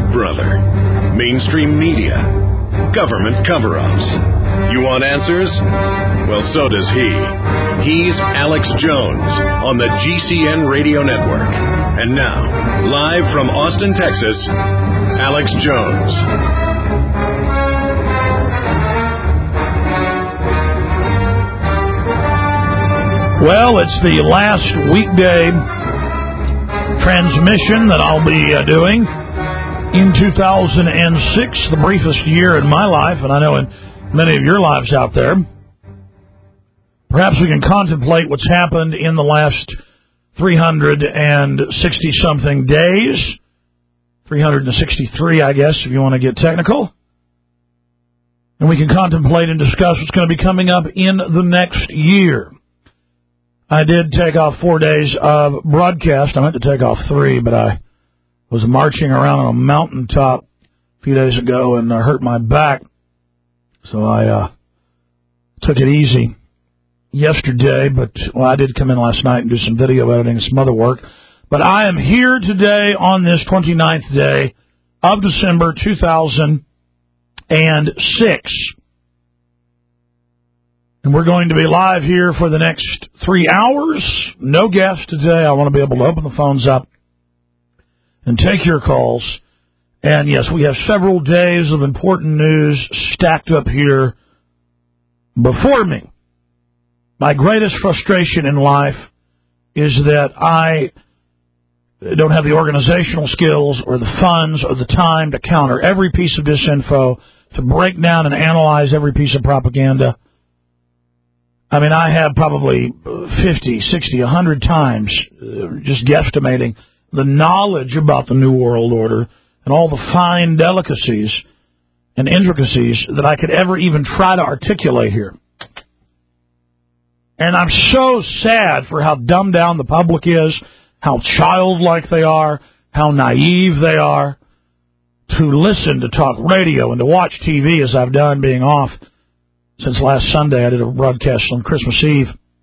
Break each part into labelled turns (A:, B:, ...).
A: brother. Mainstream media. Government cover-ups. You want answers? Well, so does he. He's Alex Jones on the GCN Radio Network. And now, live from Austin, Texas, Alex Jones.
B: Well, it's the last weekday transmission that I'll be doing in 2006, the briefest year in my life, and I know in many of your lives out there. Perhaps we can contemplate what's happened in the last 360-something days, 363, I guess, if you want to get technical. And we can contemplate and discuss what's going to be coming up in the next year. I did take off 4 days of broadcast. I meant to take off 3, but I was marching around on a mountaintop a few days ago and hurt my back. So I took it easy yesterday, but I did come in last night and do some video editing and some other work. But I am here today on this 29th day of December 2006. And we're going to be live here for the next 3 hours. No guests today. I want to be able to open the phones up and take your calls. And, yes, we have several days of important news stacked up here before me. My greatest frustration in life is that I don't have the organizational skills or the funds or the time to counter every piece of disinfo, to break down and analyze every piece of propaganda. I mean, I have probably 50, 60, 100 times, just guesstimating, the knowledge about the New World Order and all the fine delicacies and intricacies that I could ever even try to articulate here. And I'm so sad for how dumbed down the public is, how childlike they are, how naive they are, to listen to talk radio and to watch TV as I've done, being off since last Sunday. I did a broadcast on Christmas Eve.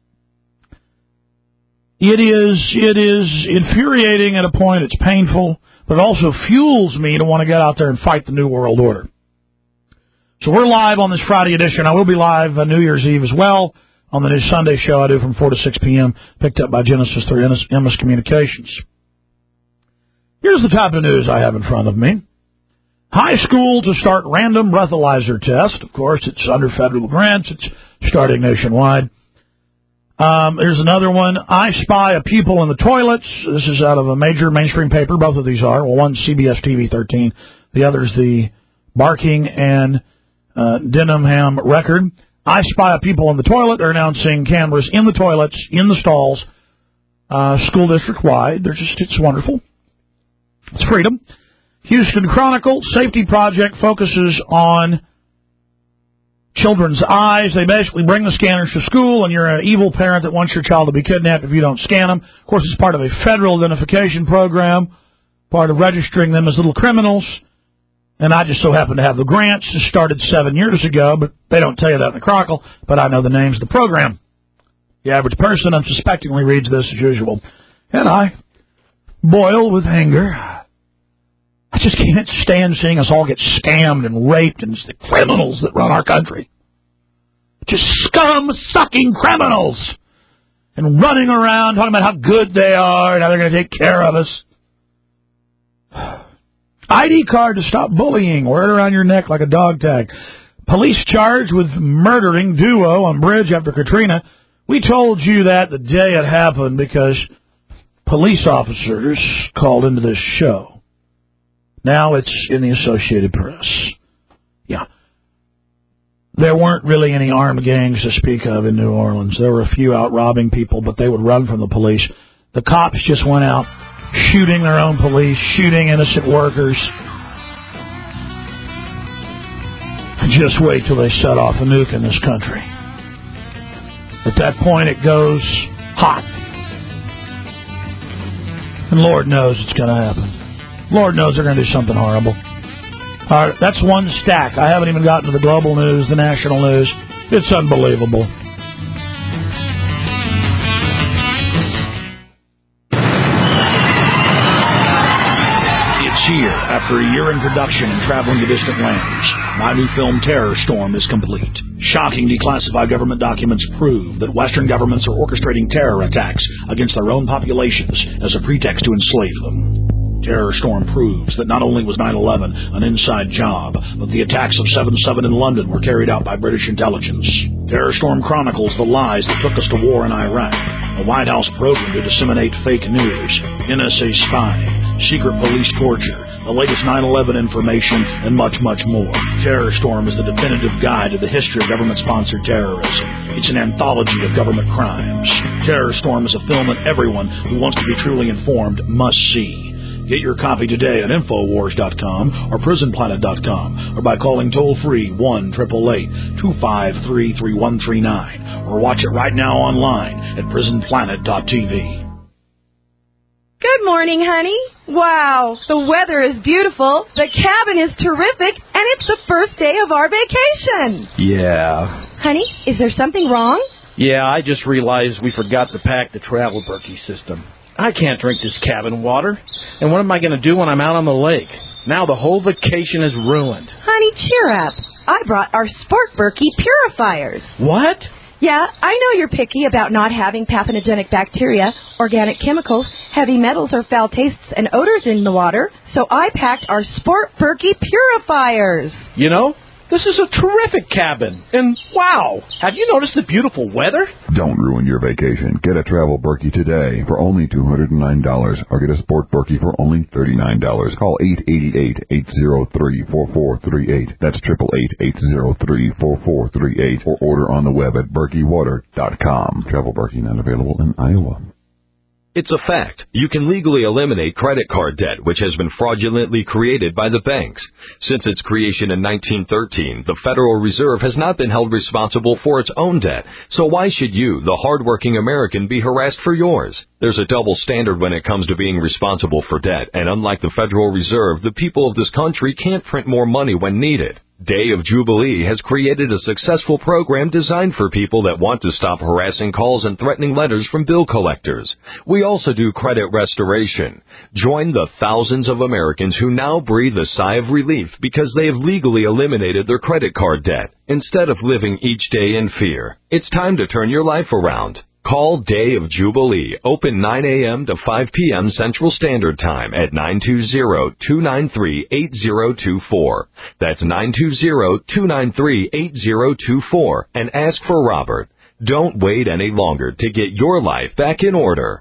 B: It is infuriating at a point. It's painful, but it also fuels me to want to get out there and fight the New World Order. So we're live on this Friday edition. I will be live on New Year's Eve as well on the new Sunday show I do from 4 to 6 p.m., picked up by Genesis through Emmis Communications. Here's the type of news I have in front of me. High school to start random breathalyzer test. Of course, it's under federal grants. It's starting nationwide. Here's another one. I spy a pupil in the toilets. This is out of a major mainstream paper. Both of these are. Well, one's CBS TV 13. The other's the Barking and Denham Record. I spy a pupil in the toilet. They're announcing cameras in the toilets, in the stalls, school district-wide. It's wonderful. It's freedom. Houston Chronicle, safety project focuses on children's eyes. They basically bring the scanners to school, and you're an evil parent that wants your child to be kidnapped if you don't scan them. Of course, it's part of a federal identification program, part of registering them as little criminals. And I just so happen to have the grants. It started 7 years ago, but they don't tell you that in the Chronicle, but I know the names of the program. The average person unsuspectingly reads this as usual. And I boil with anger. I just can't stand seeing us all get scammed and raped, and it's the criminals that run our country. Just scum-sucking criminals. And running around talking about how good they are and how they're going to take care of us. ID card to stop bullying. Wear it around your neck like a dog tag. Police charged with murdering duo on bridge after Katrina. We told you that the day it happened because police officers called into this show. Now it's in the Associated Press. Yeah. There weren't really any armed gangs to speak of in New Orleans. There were a few out robbing people, but they would run from the police. The cops just went out shooting their own police, shooting innocent workers. Just wait till they set off a nuke in this country. At that point, it goes hot. And Lord knows it's going to happen. Lord knows they're going to do something horrible. All right, that's one stack. I haven't even gotten to the global news, the national news. It's unbelievable.
A: It's here.
B: After a year in production and traveling to distant lands, my new film Terror Storm is complete. Shocking declassified government documents prove that Western governments are orchestrating terror attacks against their own populations as a pretext to enslave them. Terror Storm proves that not only was 9/11 an inside job, but the attacks of 7/7 in London were carried out by British intelligence. Terror Storm chronicles the lies that took us to war in Iraq, a White House program to disseminate fake news, NSA spying, secret police torture, the latest 9/11 information, and much, much more. Terror Storm is the definitive guide to the history of government-sponsored terrorism. It's an anthology of government crimes. Terror Storm is a film that everyone who wants to be truly informed must see. Get your copy today at Infowars.com or PrisonPlanet.com or by calling toll-free 1-888-253-3139 or watch it right now online at PrisonPlanet.tv.
C: Good morning, honey. Wow, the weather is beautiful, the cabin is terrific, and it's the first day of our vacation.
D: Yeah.
C: Honey, is there something wrong?
D: Yeah, I just realized we forgot to pack the travel Berkey system. I can't drink this cabin water. And what am I going to do when I'm out on the lake? Now the whole vacation is ruined.
C: Honey, cheer up. I brought our Sport Berkey purifiers.
D: What?
C: Yeah, I know you're picky about not having pathogenic bacteria, organic chemicals, heavy metals, or foul tastes and odors in the water, so I packed our Sport Berkey purifiers.
D: You know, this is a terrific cabin. And wow, have you noticed the beautiful weather?
E: Don't ruin your vacation. Get a Travel Berkey today for only $209 or get a Sport Berkey for only $39. Call 888-803-4438. That's 888-803-4438 or order on the web at berkeywater.com. Travel Berkey not available in Iowa.
A: It's a fact. You can legally eliminate credit card debt, which has been fraudulently created by the banks. Since its creation in 1913, the Federal Reserve has not been held responsible for its own debt. So why should you, the hardworking American, be harassed for yours? There's a double standard when it comes to being responsible for debt, and unlike the Federal Reserve, the people of this country can't print more money when needed. Day of Jubilee has created a successful program designed for people that want to stop harassing calls and threatening letters from bill collectors. We also do credit restoration. Join the thousands of Americans who now breathe a sigh of relief because they have legally eliminated their credit card debt instead of living each day in fear. It's time to turn your life around. Call Day of Jubilee, open 9 a.m. to 5 p.m. Central Standard Time at 920-293-8024. That's 920-293-8024 and ask for Robert. Don't wait any longer to get your life back in order.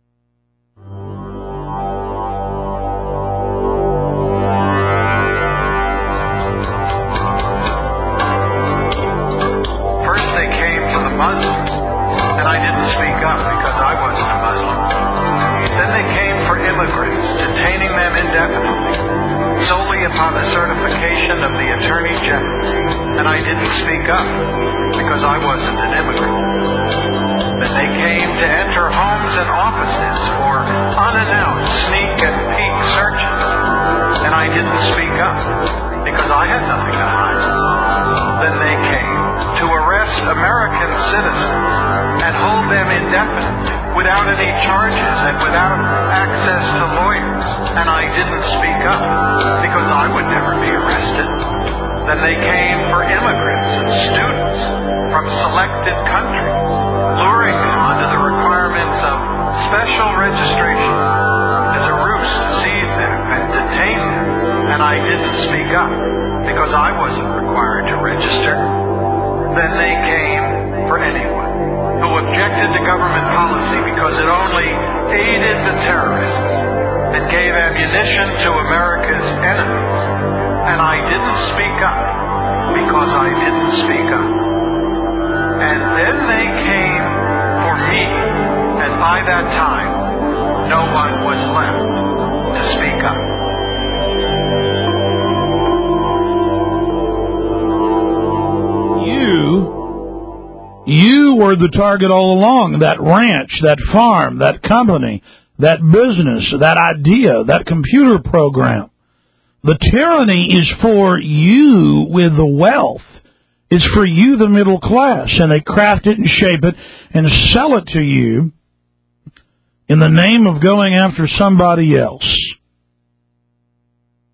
F: First they came for the Muslims. And I didn't speak up because I wasn't a Muslim. Then they came for immigrants, detaining them indefinitely, solely upon the certification of the Attorney General. And I didn't speak up because I wasn't an immigrant. Then they came to enter homes and offices for unannounced sneak and peek searches. And I didn't speak up because I had nothing to hide. Then they came to arrest American citizens and hold them indefinitely, without any charges and without access to lawyers. And I didn't speak up, because I would never be arrested. Then they came for immigrants and students from selected countries, luring them under the requirements of special registration as a ruse to seize them and detain them. And I didn't speak up, because I wasn't required to register. Then they came for anyone who objected to government policy because it only aided the terrorists and gave ammunition to America's enemies. And I didn't speak up because I didn't speak up. And then they came for me, and by that time, no one was left to speak up.
B: You were the target all along. That ranch, that farm, that company, that business, that idea, that computer program. The tyranny is for you with the wealth. It's for you, the middle class. And they craft it and shape it and sell it to you in the name of going after somebody else.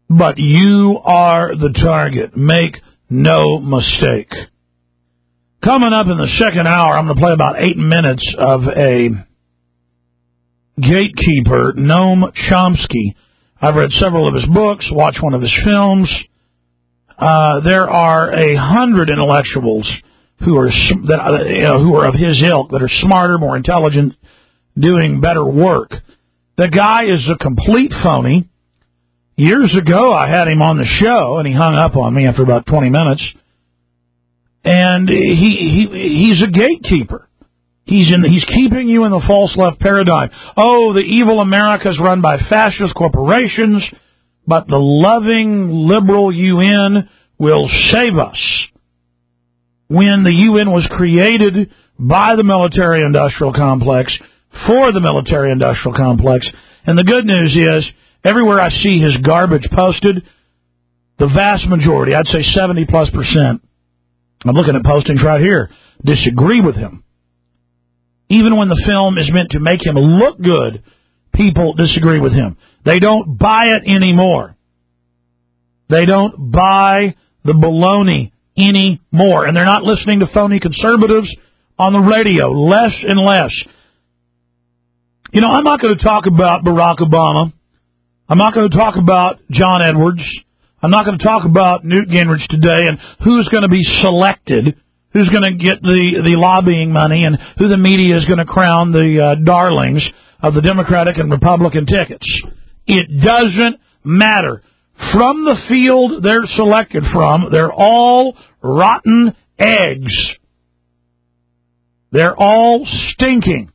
B: but you are the target. Make no mistake. Coming up in the second hour, I'm going to play about 8 minutes of a gatekeeper, Noam Chomsky. I've read several of his books, watched one of his films. There are 100 intellectuals who are of his ilk, that are smarter, more intelligent, doing better work. The guy is a complete phony. Years ago, I had him on the show, and he hung up on me after about 20 minutes. And he's a gatekeeper. He's keeping you in the false left paradigm. Oh, the evil America is run by fascist corporations, but the loving liberal UN will save us. When the UN was created by the military-industrial complex, for the military-industrial complex, and the good news is, everywhere I see his garbage posted, the vast majority, I'd say 70+%, I'm looking at postings right here, disagree with him. Even when the film is meant to make him look good, people disagree with him. They don't buy it anymore. They don't buy the baloney anymore. And they're not listening to phony conservatives on the radio, less and less. You know, I'm not going to talk about Barack Obama. I'm not going to talk about John Edwards. I'm not going to talk about Newt Gingrich today and who's going to be selected, who's going to get the lobbying money, and who the media is going to crown the darlings of the Democratic and Republican tickets. It doesn't matter. From the field they're selected from, they're all rotten eggs. They're all stinking.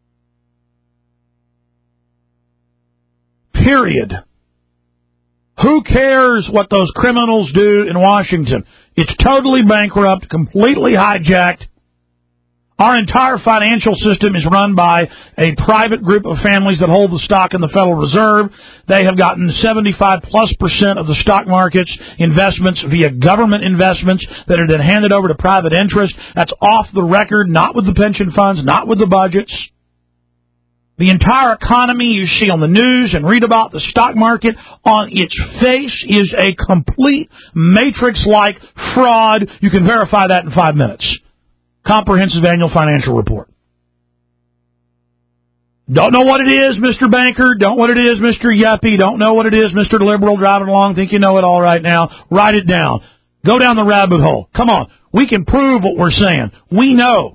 B: Period. Who cares what those criminals do in Washington? It's totally bankrupt, completely hijacked. Our entire financial system is run by a private group of families that hold the stock in the Federal Reserve. They have gotten 75+% of the stock market's investments via government investments that are then handed over to private interests. That's off the record, not with the pension funds, not with the budgets. The entire economy you see on the news and read about, the stock market, on its face is a complete matrix-like fraud. You can verify that in 5 minutes. Comprehensive Annual Financial Report. Don't know what it is, Mr. Banker. Don't know what it is, Mr. Yuppie. Don't know what it is, Mr. Liberal, driving along. Think you know it all right now. Write it down. Go down the rabbit hole. Come on. We can prove what we're saying. We know.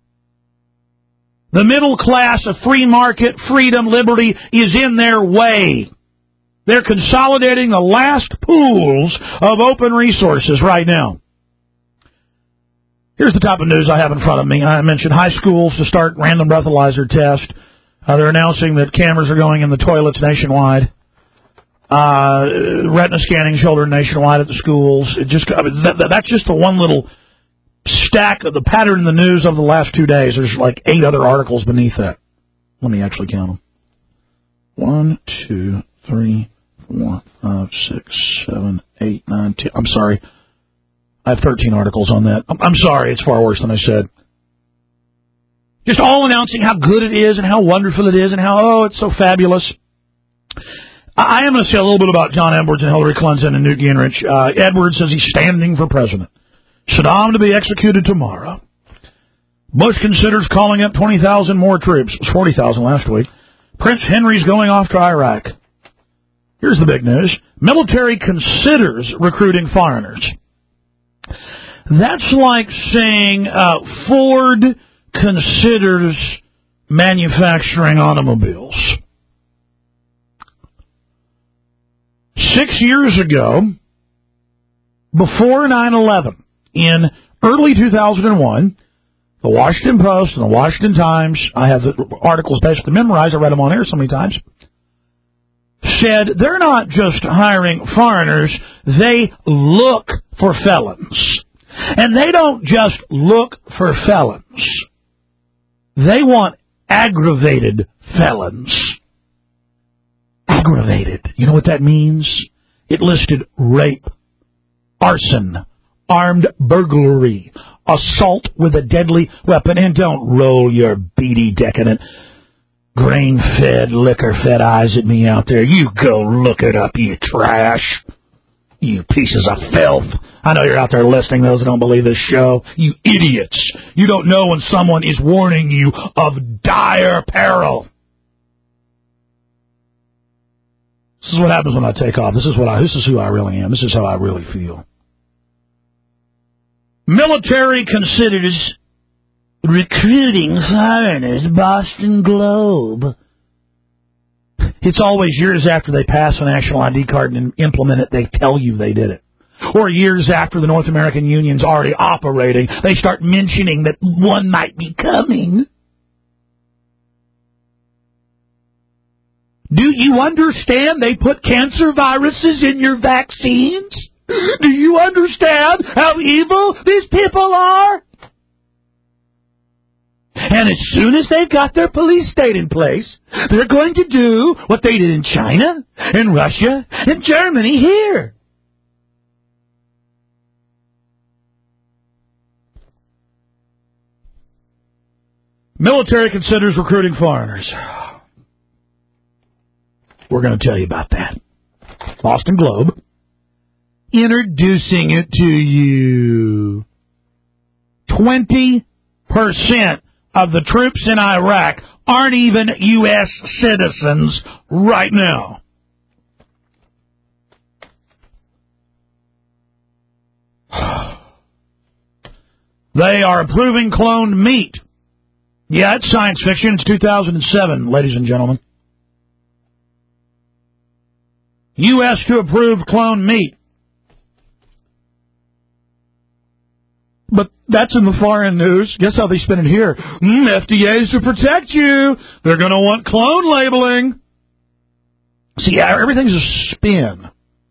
B: The middle class of free market, freedom, liberty is in their way. They're consolidating the last pools of open resources right now. Here's the type of news I have in front of me. I mentioned high schools to start random breathalyzer test. They're announcing that cameras are going in the toilets nationwide. Retina scanning children nationwide at the schools. That's just the one little stack of the pattern in the news of the last 2 days. There's like 8 other articles beneath that. Let me actually count them. 1, 2, 3, 4, 5, 6, 7, 8, 9, 10. I'm sorry. I have 13 articles on that. I'm sorry. It's far worse than I said. Just all announcing how good it is and how wonderful it is and how, it's so fabulous. I am going to say a little bit about John Edwards and Hillary Clinton and Newt Gingrich. Edwards says he's standing for president. Saddam to be executed tomorrow. Bush considers calling up 20,000 more troops. It was 40,000 last week. Prince Henry's going off to Iraq. Here's the big news. Military considers recruiting foreigners. That's like saying Ford considers manufacturing automobiles. 6 years ago, before 9/11, in early 2001, the Washington Post and the Washington Times, I have the articles basically memorized, I read them on air so many times, said they're not just hiring foreigners, they look for felons. And they don't just look for felons. They want aggravated felons. Aggravated. You know what that means? It listed rape, arson, armed burglary, assault with a deadly weapon, and don't roll your beady decadent. grain-fed, liquor-fed eyes at me out there. You go look it up, you trash. You pieces of filth. I know you're out there listening, those that don't believe this show. You idiots. You don't know when someone is warning you of dire peril. This is what happens when I take off. This is who I really am. This is how I really feel. Military considers recruiting foreigners. Boston Globe. It's always years after they pass a national ID card and implement it, they tell you they did it. Or years after the North American Union's already operating, they start mentioning that one might be coming. Do you understand they put cancer viruses in your vaccines? Do you understand how evil these people are? And as soon as they've got their police state in place, they're going to do what they did in China, and Russia, and Germany here. Military considers recruiting foreigners. We're going to tell you about that. Boston Globe. Introducing it to you. 20% of the troops in Iraq aren't even U.S. citizens right now. They are approving cloned meat. Yeah, it's science fiction. It's 2007, ladies and gentlemen. U.S. to approve cloned meat. But that's in the foreign news. Guess how they spin it here? FDA is to protect you. They're going to want clone labeling. See, everything's a spin.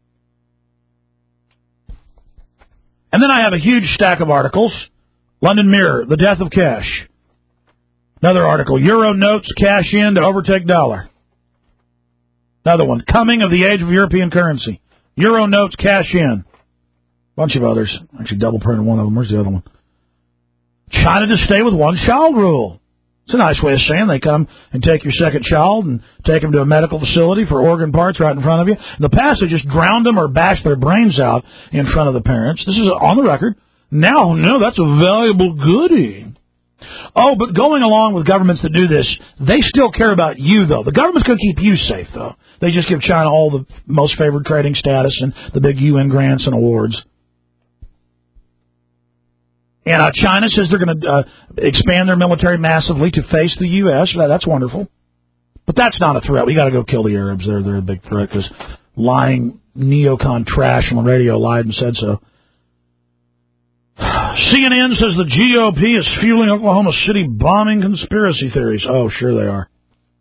B: And then I have a huge stack of articles. London Mirror, the death of cash. Another article, Euro notes cash in to overtake dollar. Another one, coming of the age of European currency. Euro notes cash in. Bunch of others. Actually, double printed one of them. Where's the other one? China to stay with one-child rule. It's a nice way of saying they come and take your second child and take them to a medical facility for organ parts right in front of you. In the past, they just drowned them or bashed their brains out in front of the parents. This is on the record. Now, no, that's a valuable goodie. Oh, but going along with governments that do this, they still care about you, though. The government's going to keep you safe, though. They just give China all the most favored trading status and the big UN grants and awards. And China says they're going to expand their military massively to face the U.S. That's wonderful. But that's not a threat. We got to go kill the Arabs. They're a big threat because lying neocon trash on the radio lied and said so. CNN says the GOP is fueling Oklahoma City bombing conspiracy theories. Oh, sure they are.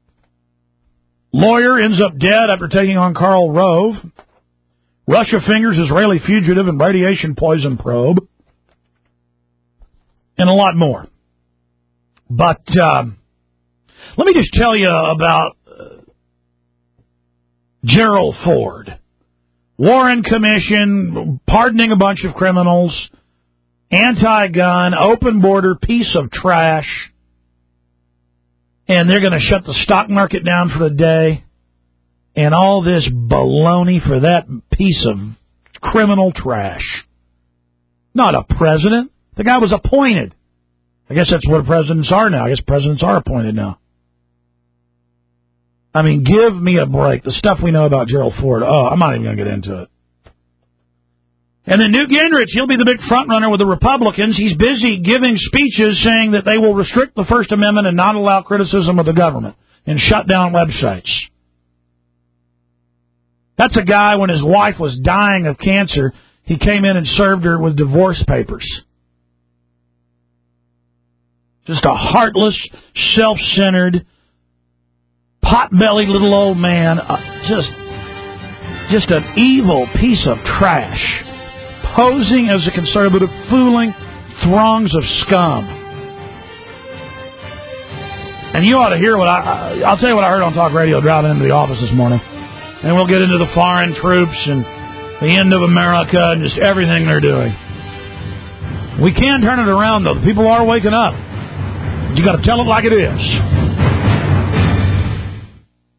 B: Lawyer ends up dead after taking on Karl Rove. Russia fingers Israeli fugitive in radiation poison probe. And a lot more. But let me just tell you about Gerald Ford. Warren Commission, pardoning a bunch of criminals, anti-gun, open border, piece of trash. And they're going to shut the stock market down for the day. And all this baloney for that piece of criminal trash. Not a president. The guy was appointed. I guess that's what presidents are now. I guess presidents are appointed now. I mean, give me a break. The stuff we know about Gerald Ford, I'm not even going to get into it. And then Newt Gingrich, he'll be the big front runner with the Republicans. He's busy giving speeches saying that they will restrict the First Amendment and not allow criticism of the government and shut down websites. That's a guy, when his wife was dying of cancer, he came in and served her with divorce papers. Just a heartless, self-centered, pot-bellied little old man. Just an evil piece of trash. Posing as a conservative, fooling throngs of scum. And you ought to hear what I'll tell you what I heard on talk radio driving into the office this morning. And we'll get into the foreign troops and the end of America and just everything they're doing. We can turn it around, though. The people are waking up. You got to tell it like it is.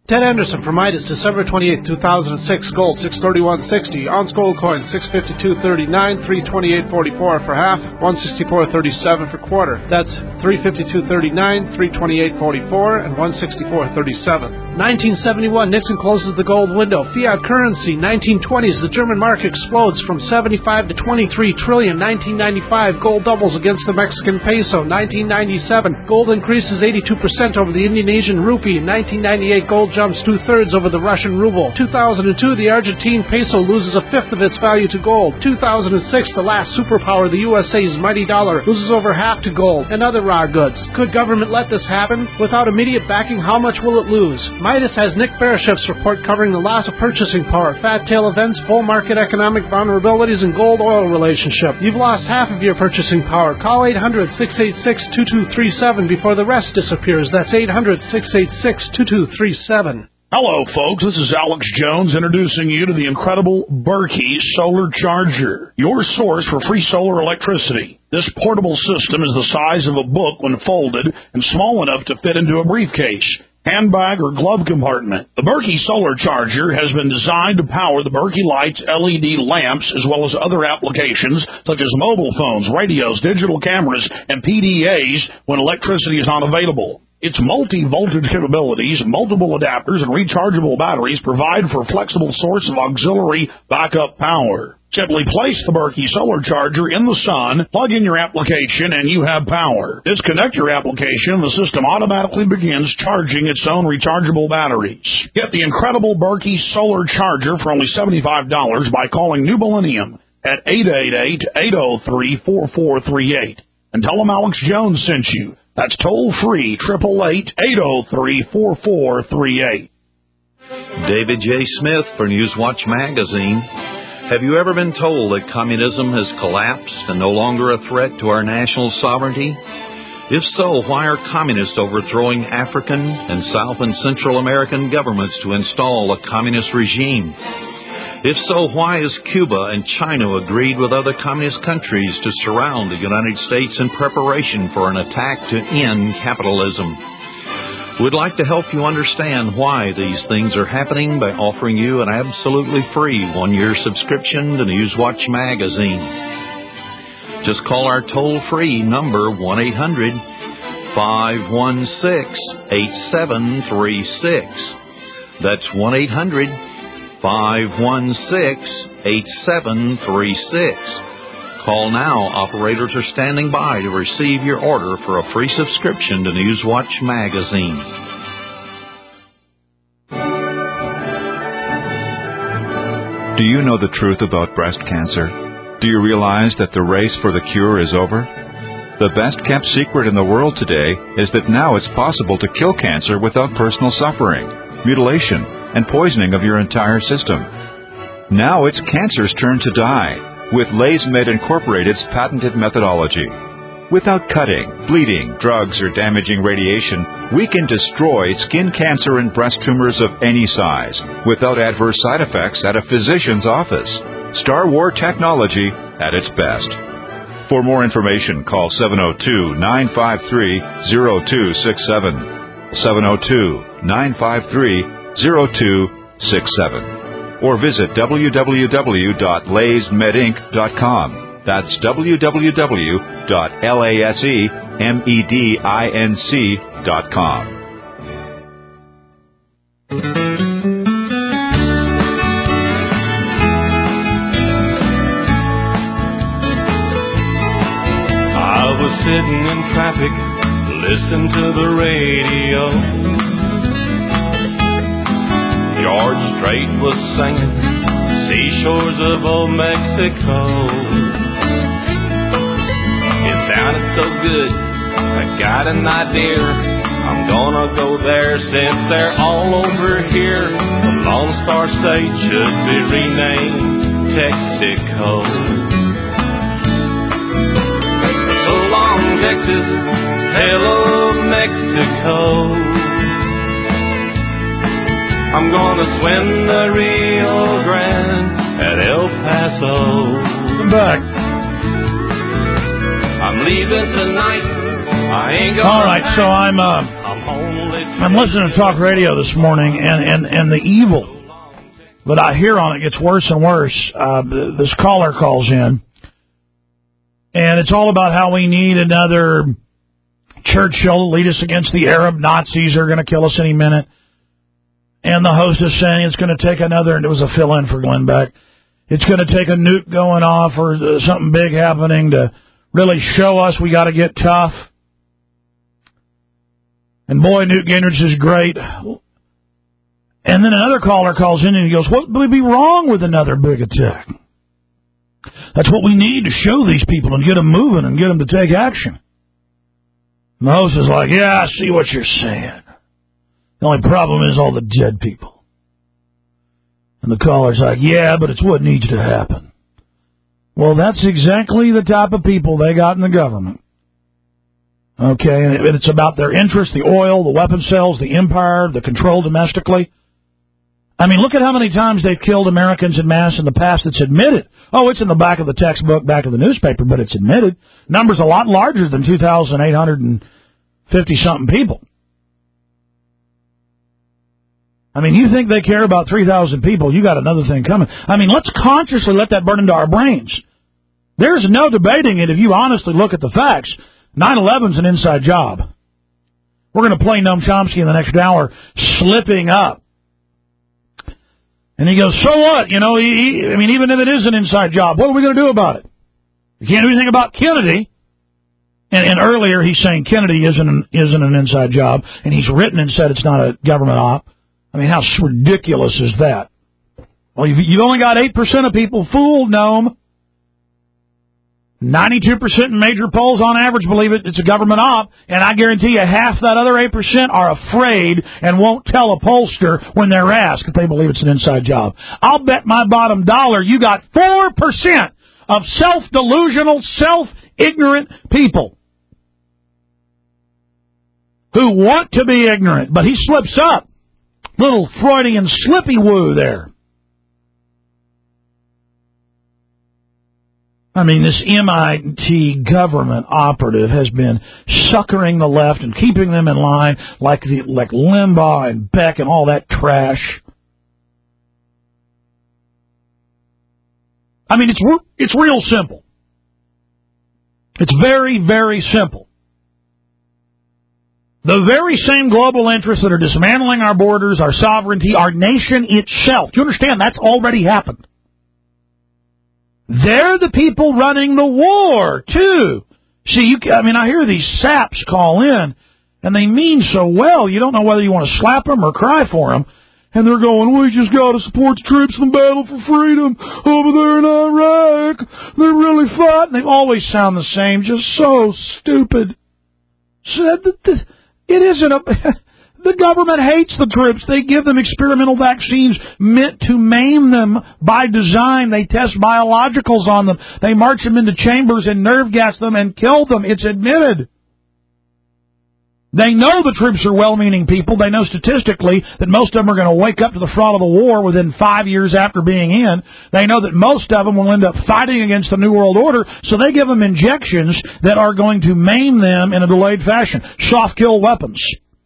G: Ted Anderson for Midas, December 28, 2006. Gold, 631.60. Ounce gold coin, 652.39. 328.44 for half. 164.37 for quarter. That's 352.39, 328.44, and 164.37. 1971, Nixon closes the gold window. Fiat currency, 1920s. The German mark explodes from 75 to 23 trillion. 1995, gold doubles against the Mexican peso. 1997, gold increases 82% over the Indonesian rupee. 1998, gold jumps 2/3 over the Russian ruble. 2002, the Argentine peso loses a fifth of its value to gold. 2006, the last superpower, the USA's mighty dollar, loses over half to gold and other raw goods. Could government let this happen? Without immediate backing, how much will it lose? Midas has Nick Bereschiff's report covering the loss of purchasing power, fat tail events, bull market economic vulnerabilities, and gold-oil relationship. You've lost half of your purchasing power. Call 800-686-2237 before the rest disappears. That's 800-686-2237.
B: Hello, folks. This is Alex Jones introducing you to the incredible Berkey Solar Charger, your source for free solar electricity. This portable system is the size of a book when folded and small enough to fit into a briefcase, handbag, or glove compartment. The Berkey Solar Charger has been designed to power the Berkey Lights LED lamps as well as other applications such as mobile phones, radios, digital cameras, and PDAs when electricity is not available. Its multi-voltage capabilities, multiple adapters, and rechargeable batteries provide for a flexible source of auxiliary backup power. Simply place the Berkey Solar Charger in the sun, plug in your application, and you have power. Disconnect your application, and the system automatically begins charging its own rechargeable batteries. Get the incredible Berkey Solar Charger for only $75 by calling New Millennium at 888-803-4438. And tell them Alex Jones sent you. That's toll-free, 888-803-4438.
H: David J. Smith for Newswatch Magazine. Have you ever been told that communism has collapsed and no longer a threat to our national sovereignty? If so, why are communists overthrowing African and South and Central American governments to install a communist regime? If so, why has Cuba and China agreed with other communist countries to surround the United States in preparation for an attack to end capitalism? We'd like to help you understand why these things are happening by offering you an absolutely free one-year subscription to Newswatch Magazine. Just call our toll-free number 1-800-516-8736. That's 1-800-516-8736. Call now. Operators are standing by to receive your order for a free subscription to Newswatch Magazine.
I: Do you know the truth about breast cancer? Do you realize that the race for the cure is over? The best-kept secret in the world today is that now it's possible to kill cancer without personal suffering, mutilation, and poisoning of your entire system. Now it's cancer's turn to die with LaysMed Incorporated's patented methodology. Without cutting, bleeding, drugs, or damaging radiation, we can destroy skin cancer and breast tumors of any size without adverse side effects at a physician's office. Star War technology at its best. For more information, call 702-953-0267. 702-953-0267. Or visit www.laysmedinc.com. That's www.lasemedinc.com.
J: I was sitting in traffic, listening to the radio. George Strait was singing Seashores of Old Mexico. It sounded so good, I got an idea. I'm gonna go there since they're all over here. The Lone Star State should be renamed Texaco. So long, Texas, hello, Mexico. I'm gonna swim the Rio Grande at El Paso.
B: I'm back.
J: I'm leaving tonight. I ain't gonna.
B: All right, so I'm
J: home
B: I'm listening to talk radio this morning, and the evil that I hear on it gets worse and worse. This caller calls in, and it's all about how we need another Churchill to lead us against the Arab Nazis who are going to kill us any minute. And the host is saying it's going to take another, and it was a fill-in for Glenn Beck, it's going to take a nuke going off or something big happening to really show us we got to get tough. And boy, Newt Gingrich is great. And then another caller calls in and he goes, what would be wrong with another big attack? That's what we need to show these people and get them moving and get them to take action. And the host is like, yeah, I see what you're saying. The only problem is all the dead people. And the caller's like, yeah, but it's what needs to happen. Well, that's exactly the type of people they got in the government. Okay, and it's about their interests, the oil, the weapon sales, the empire, the control domestically. I mean, look at how many times they've killed Americans en masse in the past. It's admitted. Oh, it's in the back of the textbook, back of the newspaper, but it's admitted. Numbers a lot larger than 2,850-something people. I mean, you think they care about 3,000 people, you got another thing coming. I mean, let's consciously let that burn into our brains. There's no debating it if you honestly look at the facts. 9/11's an inside job. We're going to play Noam Chomsky in the next hour, slipping up. And he goes, so what? You know, I mean, even if it is an inside job, what are we going to do about it? We can't do anything about Kennedy. And earlier he's saying Kennedy isn't an inside job, and he's written and said it's not a government op. I mean, how ridiculous is that? Well, you've only got 8% of people fooled, Noam. 92% in major polls on average believe it's a government op, and I guarantee you half that other 8% are afraid and won't tell a pollster when they're asked if they believe it's an inside job. I'll bet my bottom dollar you got 4% of self-delusional, self-ignorant people who want to be ignorant, but he slips up. Little Freudian slippy woo there. I mean, this MIT government operative has been suckering the left and keeping them in line like Limbaugh and Beck and all that trash. I mean, it's real simple. It's very, very simple. The very same global interests that are dismantling our borders, our sovereignty, our nation itself. Do you understand? That's already happened. They're the people running the war, too. See, I hear these saps call in, and they mean so well, you don't know whether you want to slap them or cry for them. And they're going, we just got to support the troops in the battle for freedom over there in Iraq. They're really fighting. They always sound the same, just so stupid. It isn't the government hates the troops. They give them experimental vaccines meant to maim them by design. They test biologicals on them. They march them into chambers and nerve gas them and kill them. It's admitted. They know the troops are well-meaning people. They know statistically that most of them are going to wake up to the front of the war within 5 years after being in. They know that most of them will end up fighting against the New World Order, so they give them injections that are going to maim them in a delayed fashion. Soft kill weapons.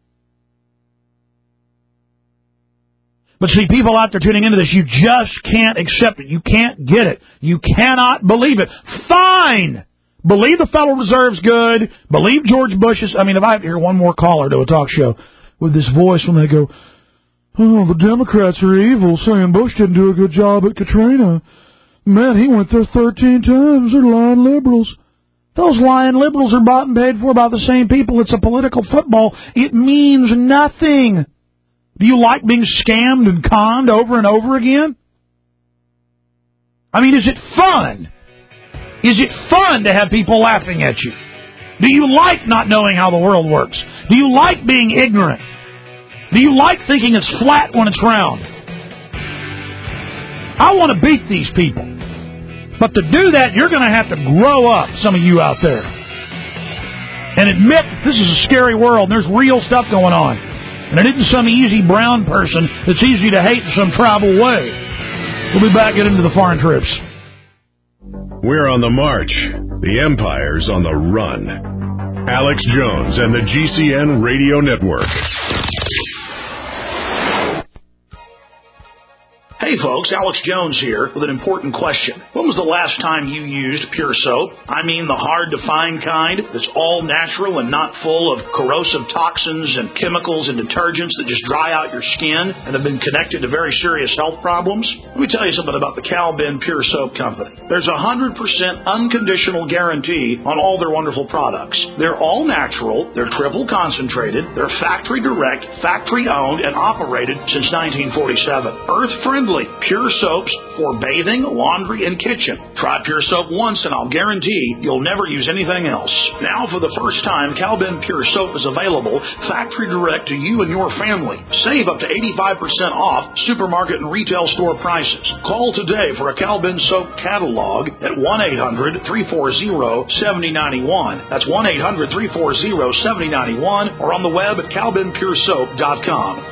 B: But see, people out there tuning into this, you just can't accept it. You can't get it. You cannot believe it. Fine! Believe the Federal Reserve's good. Believe George Bush's. I mean, if I hear one more caller to a talk show with this voice when they go, oh, the Democrats are evil, saying Bush didn't do a good job at Katrina. Man, he went there 13 times. They're lying liberals. Those lying liberals are bought and paid for by the same people. It's a political football. It means nothing. Do you like being scammed and conned over and over again? I mean, is it fun? Is it fun to have people laughing at you? Do you like not knowing how the world works? Do you like being ignorant? Do you like thinking it's flat when it's round? I want to beat these people. But to do that, you're going to have to grow up, some of you out there, and admit that this is a scary world and there's real stuff going on. And it isn't some easy brown person that's easy to hate in some tribal way. We'll be back into the foreign trips.
A: We're on the march. The empire's on the run. Alex Jones and the GCN Radio Network.
K: Hey folks, Alex Jones here with an important question. When was the last time you used Pure Soap? I mean the hard-to-find kind that's all natural and not full of corrosive toxins and chemicals and detergents that just dry out your skin and have been connected to very serious health problems? Let me tell you something about the Cal-Ben Pure Soap Company. There's a 100% unconditional guarantee on all their wonderful products. They're all natural, they're triple concentrated, they're factory direct, factory owned, and operated since 1947. Earth-friendly pure soaps for bathing, laundry, and kitchen. Try Pure Soap once and I'll guarantee you'll never use anything else. Now, for the first time, Cal-Ben Pure Soap is available factory direct to you and your family. Save up to 85% off supermarket and retail store prices. Call today for a Cal-Ben Soap catalog at 1-800-340-7091. That's 1-800-340-7091 or on the web at calbenpuresoap.com.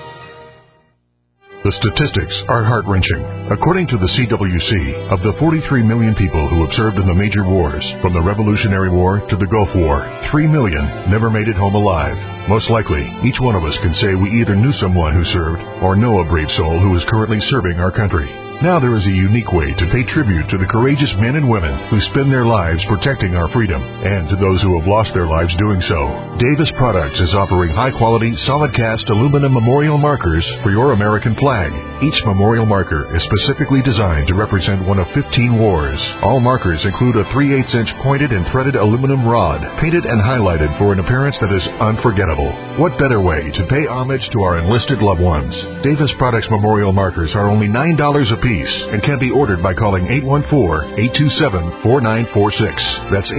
L: The statistics are heart-wrenching. According to the CWC, of the 43 million people who have served in the major wars, from the Revolutionary War to the Gulf War, 3 million never made it home alive. Most likely, each one of us can say we either knew someone who served or know a brave soul who is currently serving our country. Now there is a unique way to pay tribute to the courageous men and women who spend their lives protecting our freedom, and to those who have lost their lives doing so. Davis Products is offering high-quality, solid-cast aluminum memorial markers for your American flag. Each memorial marker is specifically designed to represent one of 15 wars. All markers include a 3/8-inch pointed and threaded aluminum rod, painted and highlighted for an appearance that is unforgettable. What better way to pay homage to our enlisted loved ones? Davis Products memorial markers are only $9 a piece and can be ordered by calling 814-827-4946. That's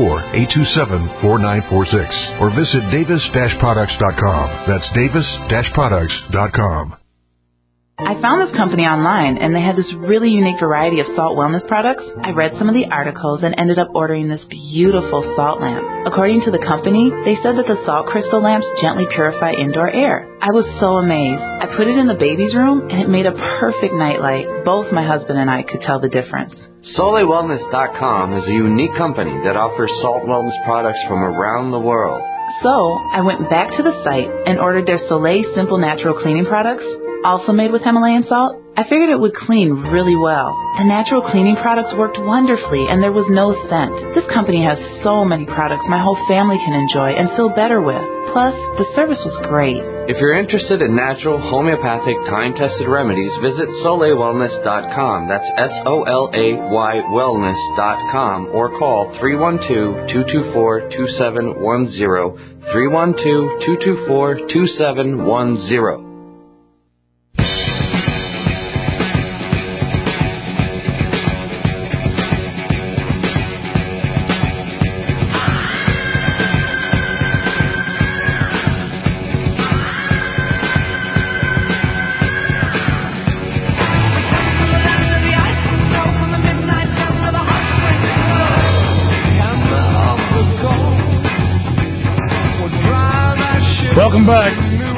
L: 814-827-4946. Or visit davis-products.com. That's davis-products.com.
M: I found this company online, and they had this really unique variety of salt wellness products. I read some of the articles and ended up ordering this beautiful salt lamp. According to the company, they said that the salt crystal lamps gently purify indoor air. I was so amazed. I put it in the baby's room, and it made a perfect nightlight. Both my husband and I could tell the difference.
N: SoleilWellness.com is a unique company that offers salt wellness products from around the world.
M: So, I went back to the site and ordered their Soleil Simple Natural Cleaning products, also made with Himalayan salt. I figured it would clean really well. The natural cleaning products worked wonderfully, and there was no scent. This company has so many products my whole family can enjoy and feel better with. Plus, the service was great.
N: If you're interested in natural, homeopathic, time-tested remedies, visit SoleilWellness.com. That's SOLAY wellness.com, or call 312-224-2710, 312-224-2710.
B: Welcome back.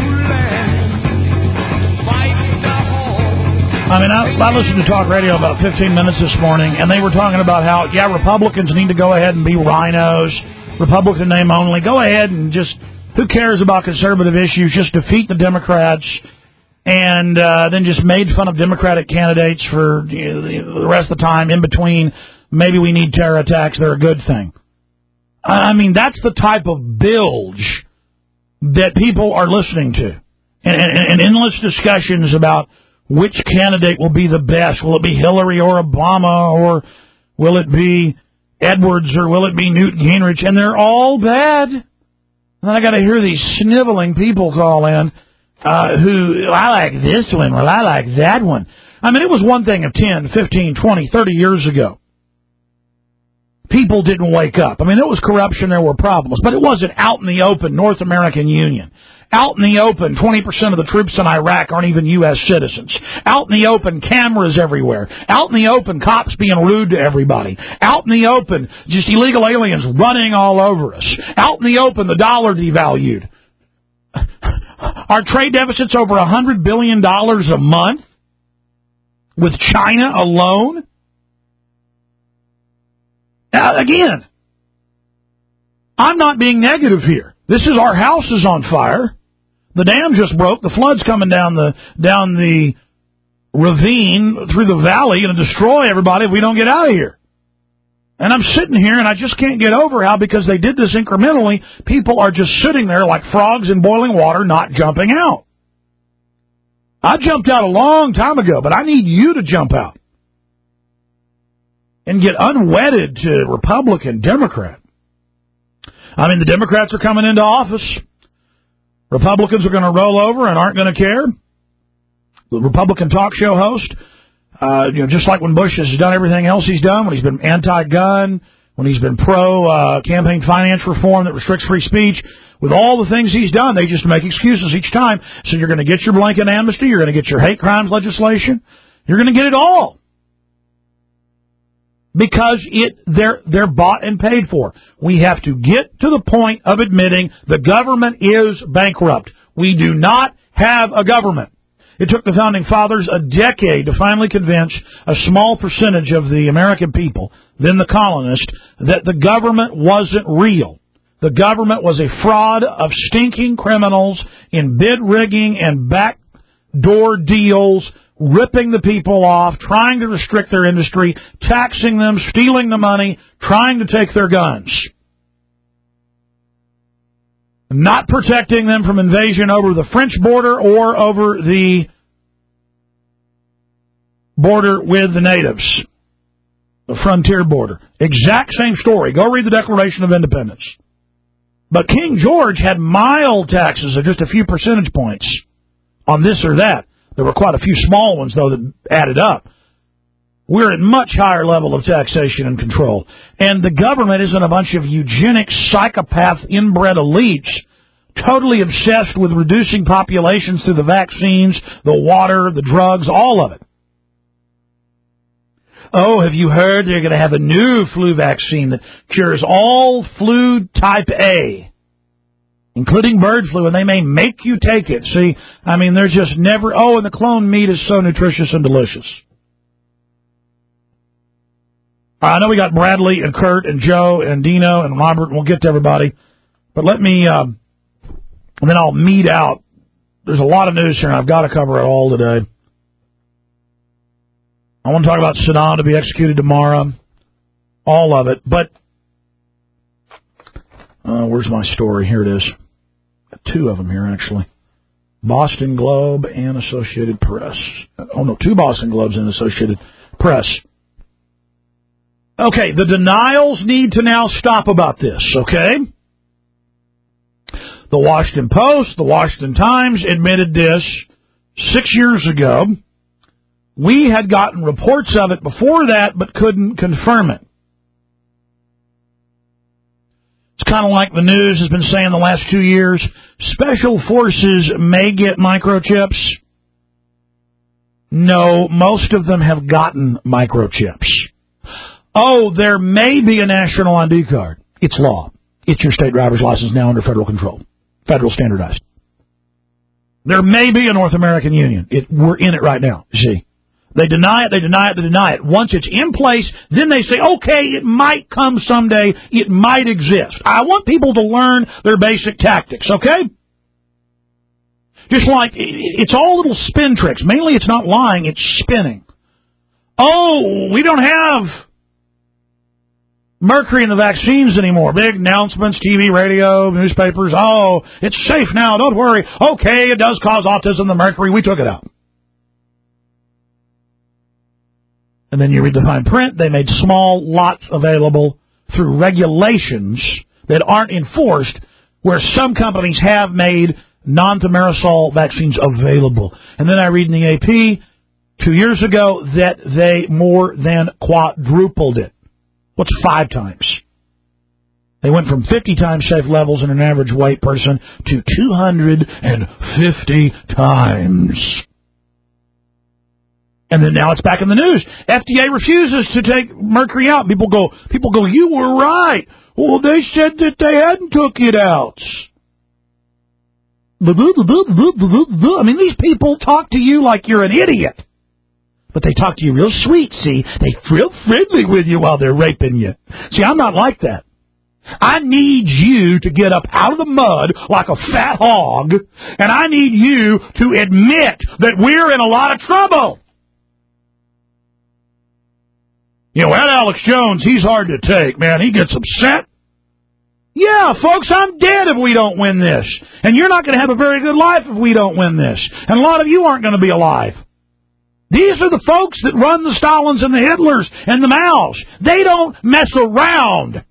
B: I listened to talk radio about 15 minutes this morning, and they were talking about how, Republicans need to go ahead and be rhinos, Republican name only. Go ahead and just, who cares about conservative issues? Just defeat the Democrats, and then just made fun of Democratic candidates for the rest of the time. In between, maybe we need terror attacks. They're a good thing. I mean, that's the type of bilge that people are listening to. And endless discussions about which candidate will be the best. Will it be Hillary or Obama, or will it be Edwards, or will it be Newt Gingrich? And they're all bad. And then I got to hear these sniveling people call in who, I like this one, well, I like that one. I mean, it was one thing of 10, 15, 20, 30 years ago. People didn't wake up. I mean, there was corruption, there were problems, but it wasn't out in the open, North American Union. Out in the open, 20% of the troops in Iraq aren't even U.S. citizens. Out in the open, cameras everywhere. Out in the open, cops being rude to everybody. Out in the open, just illegal aliens running all over us. Out in the open, the dollar devalued. Our trade deficit's over $100 billion a month with China alone. Now, again, I'm not being negative here. This is, our house is on fire. The dam just broke. The flood's coming down the ravine through the valley and destroy everybody if we don't get out of here. And I'm sitting here and I just can't get over how, because they did this incrementally, people are just sitting there like frogs in boiling water, not jumping out. I jumped out a long time ago, but I need you to jump out and get unwedded to Republican, Democrat. I mean, the Democrats are coming into office. Republicans are going to roll over and aren't going to care. The Republican talk show host, just like when Bush has done everything else he's done, when he's been anti-gun, when he's been pro-campaign finance reform that restricts free speech, with all the things he's done, they just make excuses each time. So you're going to get your blanket amnesty, you're going to get your hate crimes legislation, you're going to get it all. Because they're bought and paid for. We have to get to the point of admitting the government is bankrupt. We do not have a government. It took the Founding Fathers a decade to finally convince a small percentage of the American people, then the colonists, that the government wasn't real. The government was a fraud of stinking criminals in bid rigging and backdoor deals, ripping the people off, trying to restrict their industry, taxing them, stealing the money, trying to take their guns. Not protecting them from invasion over the French border or over the border with the natives, the frontier border. Exact same story. Go read the Declaration of Independence. But King George had mild taxes of just a few percentage points on this or that. There were quite a few small ones, though, that added up. We're at much higher level of taxation and control. And the government isn't a bunch of eugenic, psychopath, inbred elites totally obsessed with reducing populations through the vaccines, the water, the drugs, all of it. Oh, have you heard they're going to have a new flu vaccine that cures all flu type A, including bird flu, and they may make you take it. See, I mean, they're just never... Oh, and the clone meat is so nutritious and delicious. I know we got Bradley and Kurt and Joe and Dino and Robert, and we'll get to everybody. But let me... and then I'll meet out. There's a lot of news here, and I've got to cover it all today. I want to talk about Saddam to be executed tomorrow. All of it. But where's my story? Here it is. Two of them here, actually. Boston Globe and Associated Press. Oh, no, two Boston Globes and Associated Press. Okay, the denials need to now stop about this, okay? The Washington Post, the Washington Times admitted this 6 years ago. We had gotten reports of it before that, but couldn't confirm it. It's kind of like the news has been saying the last 2 years. Special forces may get microchips. No, most of them have gotten microchips. Oh, there may be a national ID card. It's law. It's your state driver's license now under federal control. Federal standardized. There may be a North American Union. We're in it right now, you see. They deny it, they deny it, they deny it. Once it's in place, then they say, okay, it might come someday, it might exist. I want people to learn their basic tactics, okay? Just like, it's all little spin tricks. Mainly it's not lying, it's spinning. Oh, we don't have mercury in the vaccines anymore. Big announcements, TV, radio, newspapers. Oh, it's safe now, don't worry. Okay, it does cause autism, the mercury, we took it out. And then you read the fine print, they made small lots available through regulations that aren't enforced, where some companies have made non-thimerosal vaccines available. And then I read in the AP 2 years ago that they more than quadrupled it. What's 5 times? They went from 50 times safe levels in an average weight person to 250 times. And then now it's back in the news. FDA refuses to take mercury out. People go, you were right. Well, they said that they hadn't took it out. I mean, these people talk to you like you're an idiot. But they talk to you real sweet, see? They're real friendly with you while they're raping you. See, I'm not like that. I need you to get up out of the mud like a fat hog, and I need you to admit that we're in a lot of trouble. That Alex Jones, he's hard to take, man. He gets upset. Yeah, folks, I'm dead if we don't win this. And you're not going to have a very good life if we don't win this. And a lot of you aren't going to be alive. These are the folks that run the Stalins and the Hitlers and the Maos. They don't mess around.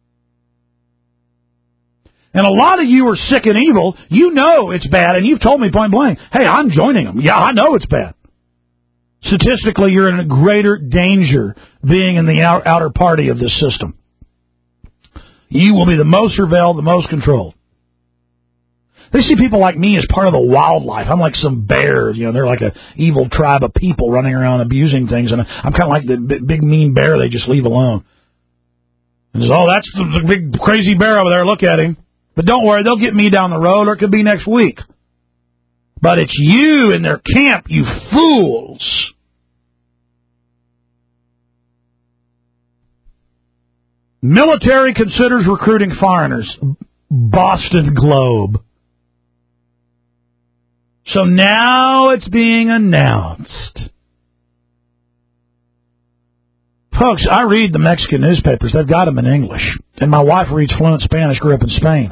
B: And a lot of you are sick and evil. You know it's bad, and you've told me point blank, hey, I'm joining them. Yeah, I know it's bad. Statistically, you're in a greater danger being in the outer party of this system. You will be the most surveilled, the most controlled. They see people like me as part of the wildlife. I'm like some bear, they're like an evil tribe of people running around abusing things, and I'm kind of like the big mean bear they just leave alone. And says, oh, that's the big crazy bear over there, look at him. But don't worry, they'll get me down the road, or it could be next week. But it's you in their camp, you fools. Military considers recruiting foreigners. Boston Globe. So now it's being announced. Folks, I read the Mexican newspapers. They've got them in English. And my wife reads fluent Spanish, grew up in Spain.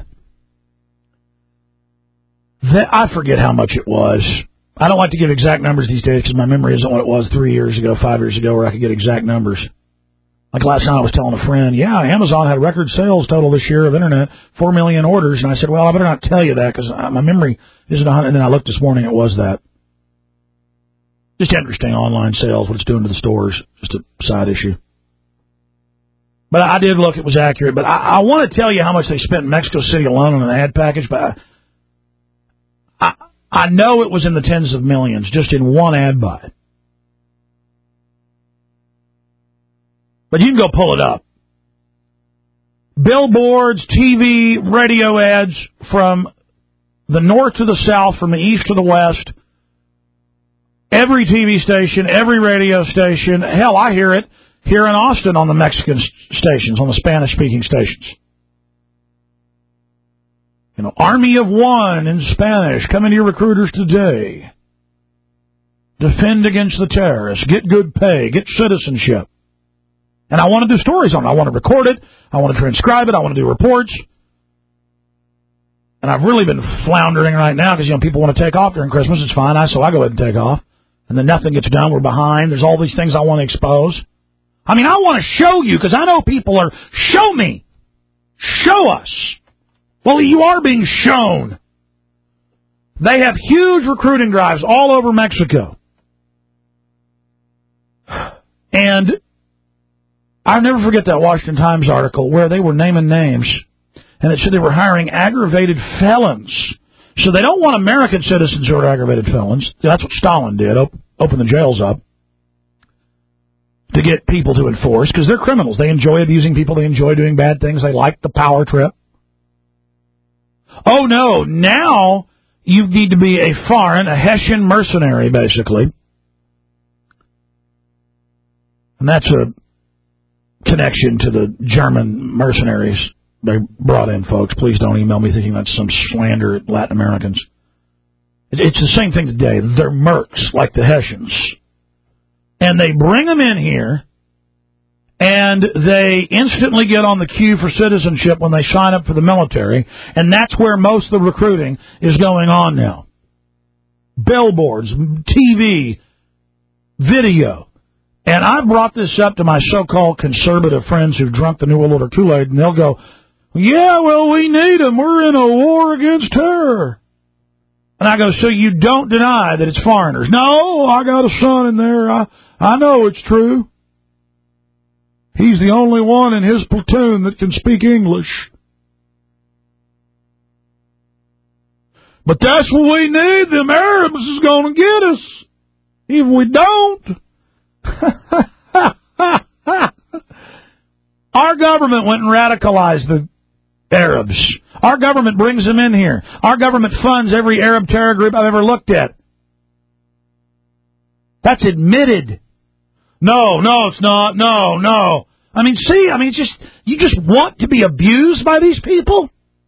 B: I forget how much it was. I don't like to give exact numbers these days because my memory isn't what it was 3 years ago, 5 years ago, where I could get exact numbers. Like last night I was telling a friend, Amazon had record sales total this year of Internet, 4 million orders. And I said, well, I better not tell you that because my memory isn't 100. And then I looked this morning, it was that. Just interesting online sales, what it's doing to the stores. Just a side issue. But I did look, it was accurate. But I want to tell you how much they spent in Mexico City alone on an ad package. But I know it was in the tens of millions just in one ad buy. But you can go pull it up. Billboards, TV, radio ads from the north to the south, from the east to the west. Every TV station, every radio station. Hell, I hear it here in Austin on the Mexican stations, on the Spanish-speaking stations. Army of One in Spanish. Coming to your recruiters today. Defend against the terrorists. Get good pay. Get citizenship. And I want to do stories on it. I want to record it. I want to transcribe it. I want to do reports. And I've really been floundering right now because, people want to take off during Christmas. It's fine. So I go ahead and take off. And then nothing gets done. We're behind. There's all these things I want to expose. I want to show you because I know people are, show me. Show us. Well, you are being shown. They have huge recruiting drives all over Mexico. And I'll never forget that Washington Times article where they were naming names, and it said they were hiring aggravated felons. So they don't want American citizens who are aggravated felons. That's what Stalin did, open the jails up to get people to enforce, because they're criminals. They enjoy abusing people. They enjoy doing bad things. They like the power trip. Oh, no, now you need to be a foreign, a Hessian mercenary, basically. And that's a connection to the German mercenaries they brought in, folks. Please don't email me thinking that's some slander at Latin Americans. It's the same thing today. They're mercs, like the Hessians. And they bring them in here, and they instantly get on the queue for citizenship when they sign up for the military, and that's where most of the recruiting is going on now. Billboards, TV, video. And I've brought this up to my so-called conservative friends who've drunk the New World Order Kool-Aid, and they'll go, yeah, well, we need them. We're in a war against terror. And I go, so you don't deny that it's foreigners? No, I got a son in there. I know it's true. He's the only one in his platoon that can speak English. But that's what we need. Them Arabs is going to get us. If we don't... Our government went and radicalized the Arabs. Our government brings them in here. Our government funds every Arab terror group I've ever looked at. That's admitted. No, it's not. No. It's just, you just want to be abused by these people?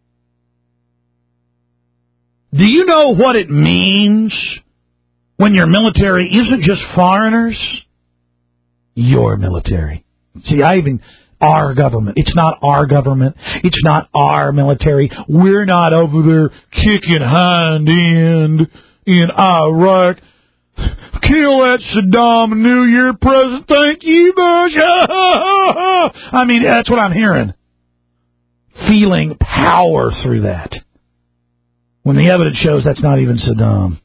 B: Do you know what it means when your military isn't just foreigners? Your military. See, our government. It's not our government. It's not our military. We're not over there kicking hind end in Iraq. Kill that Saddam New Year present. Thank you, Bush. I mean, that's what I'm hearing. Feeling power through that. When the evidence shows that's not even Saddam.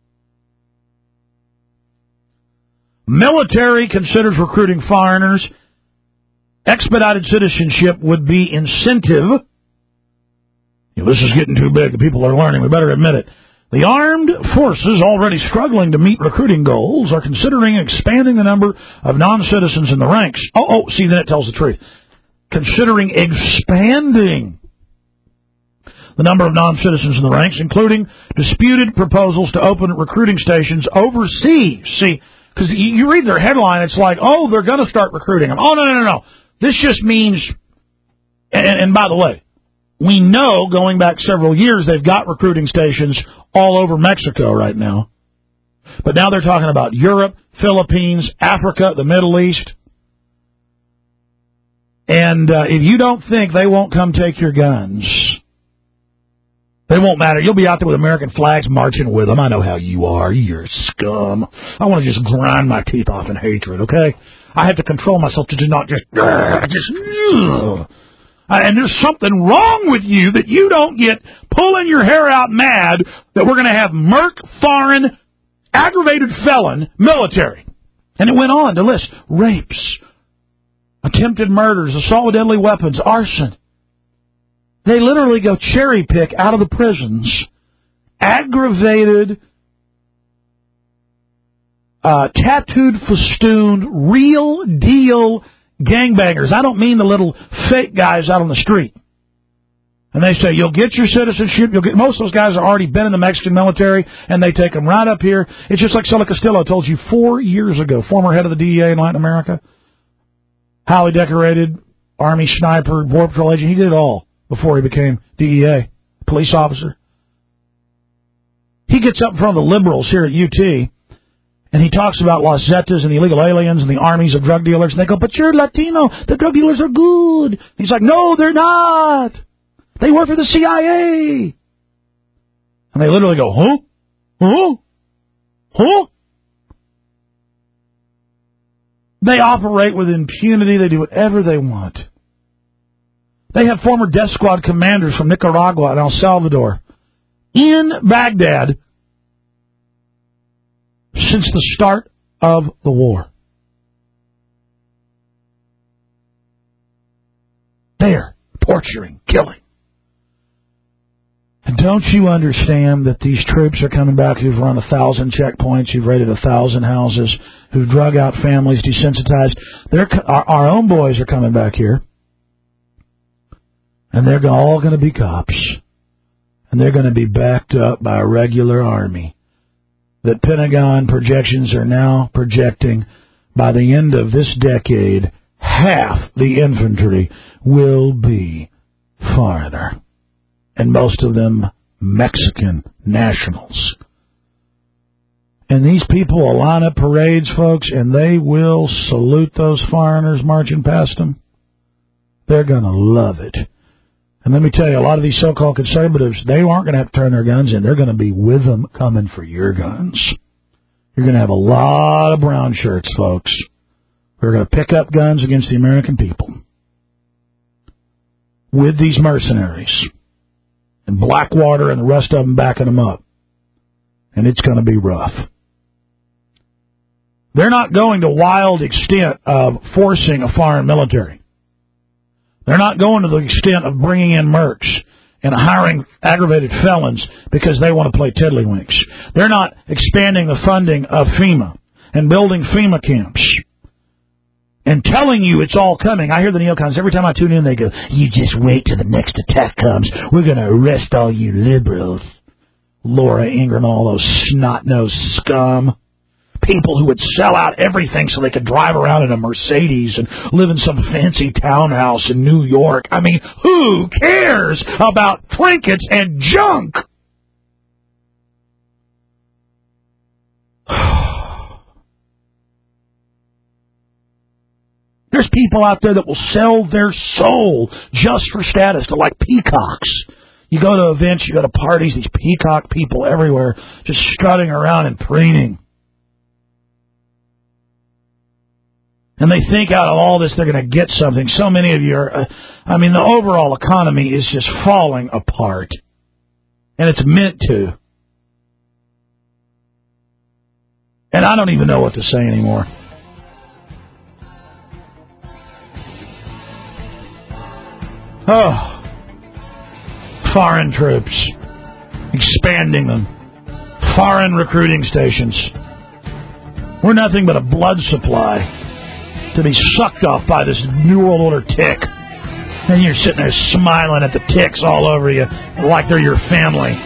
B: Military considers recruiting foreigners. Expedited citizenship would be incentive. This is getting too big. The people are learning. We better admit it. The armed forces, already struggling to meet recruiting goals, are considering expanding the number of non-citizens in the ranks. See, then it tells the truth. Considering expanding the number of non-citizens in the ranks, including disputed proposals to open recruiting stations overseas. See, because you read their headline, it's like, they're going to start recruiting them. No. This just means, and by the way, we know going back several years they've got recruiting stations all over Mexico right now. But now they're talking about Europe, Philippines, Africa, the Middle East. And if you don't think they won't come take your guns, they won't matter. You'll be out there with American flags marching with them. I know how you are. You're scum. I want to just grind my teeth off in hatred, okay? I have to control myself to not just... And there's something wrong with you that you don't get pulling your hair out mad that we're going to have Merc, foreign, aggravated felon, military. And it went on to list rapes, attempted murders, assault with deadly weapons, arson. They literally go cherry pick out of the prisons aggravated, tattooed, festooned, real deal gangbangers. I don't mean the little fake guys out on the street. And they say, you'll get your citizenship. Most of those guys have already been in the Mexican military, and they take them right up here. It's just like Sela Castillo told you 4 years ago, former head of the DEA in Latin America, highly decorated Army sniper, Border Patrol agent. He did it all before he became DEA, police officer. He gets up in front of the liberals here at UT, and he talks about Los Zetas and the illegal aliens and the armies of drug dealers. And they go, but you're Latino. The drug dealers are good. He's like, no, they're not. They work for the CIA. And they literally go, huh? Huh? Huh? They operate with impunity. They do whatever they want. They have former death squad commanders from Nicaragua and El Salvador in Baghdad since the start of the war. There, torturing, killing. And don't you understand that these troops are coming back who've run 1,000 checkpoints, who've raided 1,000 houses, who've drug out families, desensitized? Our own boys are coming back here. And they're all going to be cops. And they're going to be backed up by a regular army. That Pentagon projections are now projecting by the end of this decade, half the infantry will be foreigner. And most of them Mexican nationals. And these people will line up parades, folks, and they will salute those foreigners marching past them. They're going to love it. And let me tell you, a lot of these so-called conservatives, they aren't going to have to turn their guns in. They're going to be with them coming for your guns. You're going to have a lot of brown shirts, folks. We're going to pick up guns against the American people with these mercenaries. And Blackwater and the rest of them backing them up. And it's going to be rough. They're not going to wild extent of forcing a foreign military. They're not going to the extent of bringing in mercs and hiring aggravated felons because they want to play tiddlywinks. They're not expanding the funding of FEMA and building FEMA camps and telling you it's all coming. I hear the neocons, every time I tune in, they go, you just wait till the next attack comes. We're going to arrest all you liberals. Laura Ingraham, all those snot-nosed scum. People who would sell out everything so they could drive around in a Mercedes and live in some fancy townhouse in New York. I mean, who cares about trinkets and junk? They're There's people out there that will sell their soul just for status. They're like peacocks. You go to events, you go to parties, these peacock people everywhere, just strutting around and preening. And they think out of all this they're going to get something. So many of you are, the overall economy is just falling apart. And it's meant to. And I don't even know what to say anymore. Oh. Foreign troops. Expanding them. Foreign recruiting stations. We're nothing but a blood supply to be sucked off by this New World Order tick. And you're sitting there smiling at the ticks all over you like they're your family.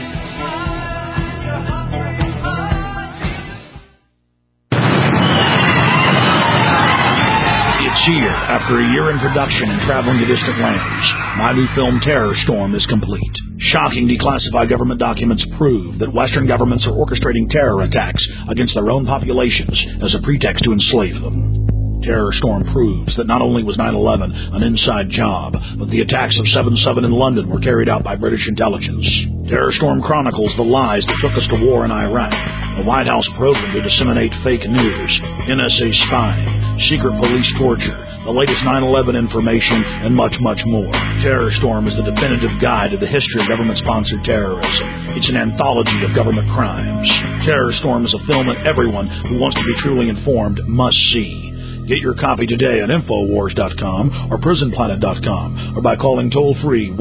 B: It's here. After a year in production and traveling to distant lands, my new film Terror Storm is complete. Shocking declassified government documents prove that Western governments are orchestrating terror attacks against their own populations as a pretext to enslave them. Terror Storm proves that not only was 9/11 an inside job, but the attacks of 7/7 in London were carried out by British intelligence. Terror Storm chronicles the lies that took us to war in Iraq, the White House program to disseminate fake news, NSA spying, secret police torture, the latest 9/11 information, and much, much more. Terror Storm is the definitive guide to the history of government-sponsored terrorism. It's an anthology of government crimes. Terror Storm is a film that everyone who wants to be truly informed must see. Get your copy today at Infowars.com or PrisonPlanet.com or by calling toll-free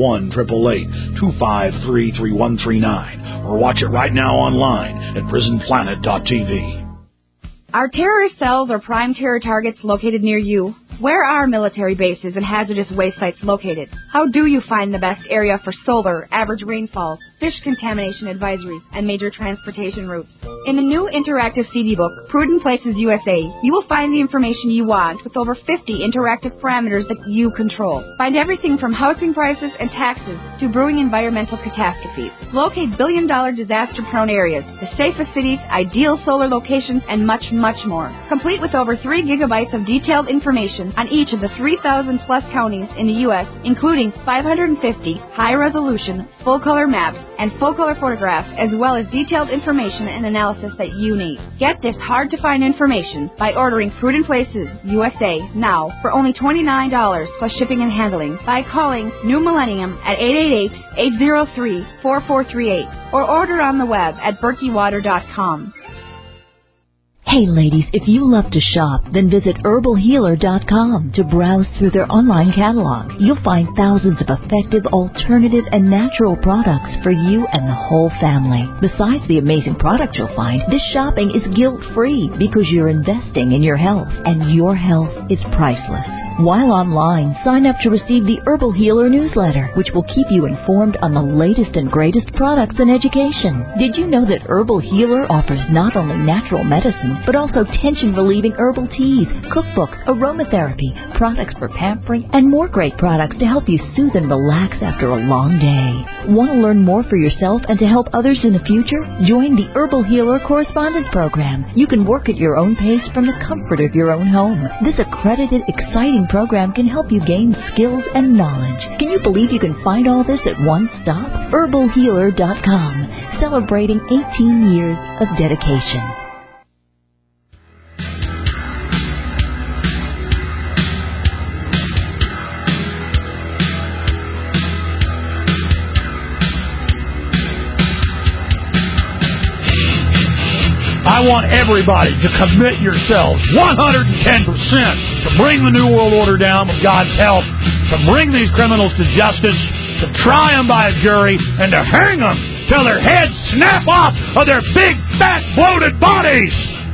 B: 1-888-253-3139 or watch it right now online at PrisonPlanet.tv.
O: Are terrorist cells or prime terror targets located near you? Where are military bases and hazardous waste sites located? How do you find the best area for solar, average rainfall, fish contamination advisories, and major transportation routes? In the new interactive CD book, Prudent Places USA, you will find the information you want with over 50 interactive parameters that you control. Find everything from housing prices and taxes to brewing environmental catastrophes. Locate billion-dollar disaster-prone areas, the safest cities, ideal solar locations, and much, much more. Complete with over 3 gigabytes of detailed information on each of the 3,000-plus counties in the U.S., including 550 high-resolution, full-color maps and full-color photographs, as well as detailed information and analysis that you need. Get this hard-to-find information by ordering Prudent Places USA now for only $29 plus shipping and handling by calling New Millennium at 888-803-4438 or order on the web at berkeywater.com.
P: Hey ladies, if you love to shop, then visit herbalhealer.com to browse through their online catalog. You'll find thousands of effective, alternative, and natural products for you and the whole family. Besides the amazing products you'll find, this shopping is guilt-free because you're investing in your health, and your health is priceless. While online, sign up to receive the Herbal Healer newsletter, which will keep you informed on the latest and greatest products and education. Did you know that Herbal Healer offers not only natural medicine, but also tension-relieving herbal teas, cookbooks, aromatherapy, products for pampering, and more great products to help you soothe and relax after a long day. Want to learn more for yourself and to help others in the future? Join the Herbal Healer Correspondence Program. You can work at your own pace from the comfort of your own home. This accredited, exciting program can help you gain skills and knowledge. Can you believe you can find all this at one stop? herbalhealer.com, celebrating 18 years of dedication.
B: I want everybody to commit yourselves 110% to bring the New World Order down with God's help, to bring these criminals to justice, to try them by a jury, and to hang them till their heads snap off of their big, fat, bloated bodies.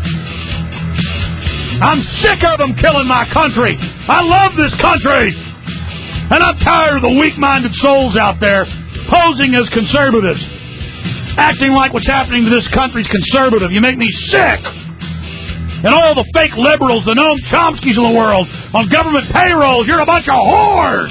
B: I'm sick of them killing my country. I love this country. And I'm tired of the weak-minded souls out there posing as conservatives, acting like what's happening to this country's conservative. You make me sick. And all the fake liberals, the Noam Chomskys of the world, on government payrolls, you're a bunch of whores.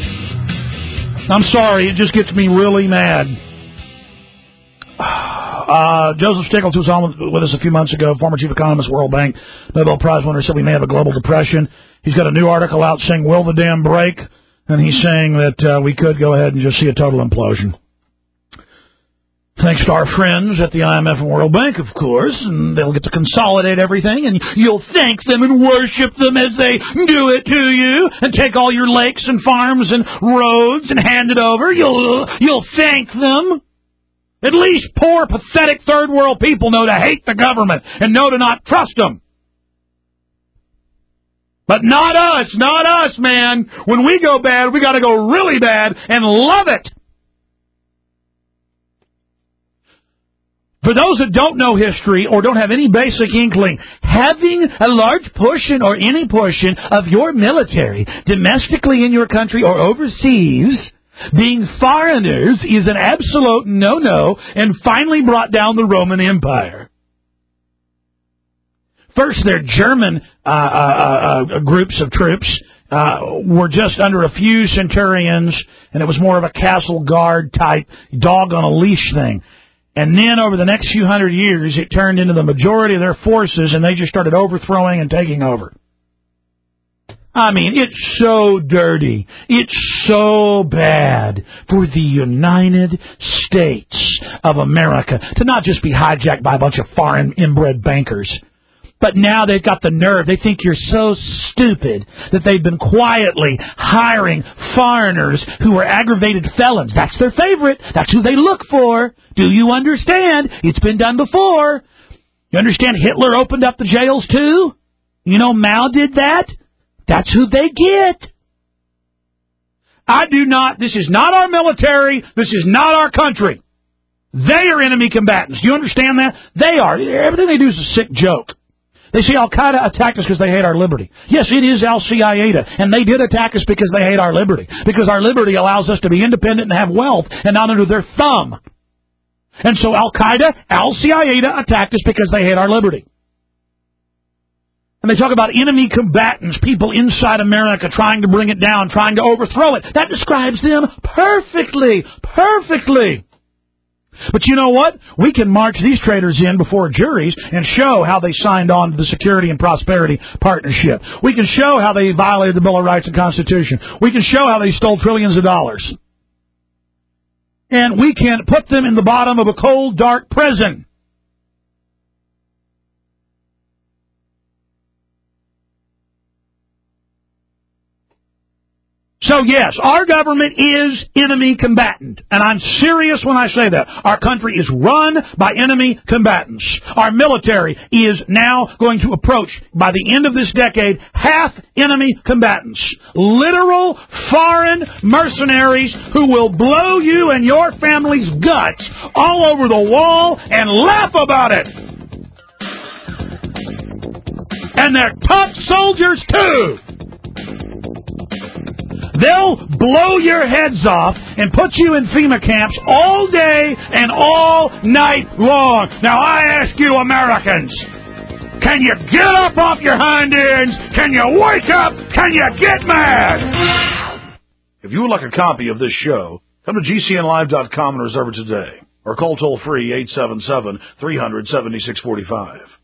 B: I'm sorry, it just gets me really mad. Joseph Stiglitz was on with us a few months ago, former chief economist, World Bank, Nobel Prize winner, said we may have a global depression. He's got a new article out saying, will the dam break? And he's saying that we could go ahead and just see a total implosion. Thanks to our friends at the IMF and World Bank, of course, and they'll get to consolidate everything, and you'll thank them and worship them as they do it to you, and take all your lakes and farms and roads and hand it over. You'll thank them. At least poor, pathetic third world people know to hate the government and know to not trust them. But not us, man. When we go bad, we got to go really bad and love it. For those that don't know history or don't have any basic inkling, having a large portion or any portion of your military domestically in your country or overseas being foreigners is an absolute no-no and finally brought down the Roman Empire. First, their German groups of troops were just under a few centurions, and it was more of a castle guard type dog on a leash thing. And then over the next few hundred years, it turned into the majority of their forces, and they just started overthrowing and taking over. I mean, it's so dirty. It's so bad for the United States of America to not just be hijacked by a bunch of foreign inbred bankers. But now they've got the nerve. They think you're so stupid that they've been quietly hiring foreigners who are aggravated felons. That's their favorite. That's who they look for. Do you understand? It's been done before. You understand Hitler opened up the jails too? You know Mao did that? That's who they get. This is not our military. This is not our country. They are enemy combatants. Do you understand that? They are. Everything they do is a sick joke. They say Al-Qaeda attacked us because they hate our liberty. Yes, it is Al-Qaeda, and they did attack us because they hate our liberty. Because our liberty allows us to be independent and have wealth and not under their thumb. And so Al-Qaeda, Al-Qaeda attacked us because they hate our liberty. And they talk about enemy combatants, people inside America trying to bring it down, trying to overthrow it. That describes them perfectly, perfectly. But you know what? We can march these traitors in before juries and show how they signed on to the Security and Prosperity Partnership. We can show how they violated the Bill of Rights and Constitution. We can show how they stole trillions of dollars. And we can put them in the bottom of a cold, dark prison. So yes, our government is enemy combatant, and I'm serious when I say that. Our country is run by enemy combatants. Our military is now going to approach, by the end of this decade, half enemy combatants. Literal foreign mercenaries who will blow you and your family's guts all over the wall and laugh about it. And they're tough soldiers too. They'll blow your heads off and put you in FEMA camps all day and all night long. Now, I ask you, Americans, can you get up off your hind ends? Can you wake up? Can you get mad?
Q: If you would like a copy of this show, come to GCNlive.com and reserve it today. Or call toll-free 877-300-7645.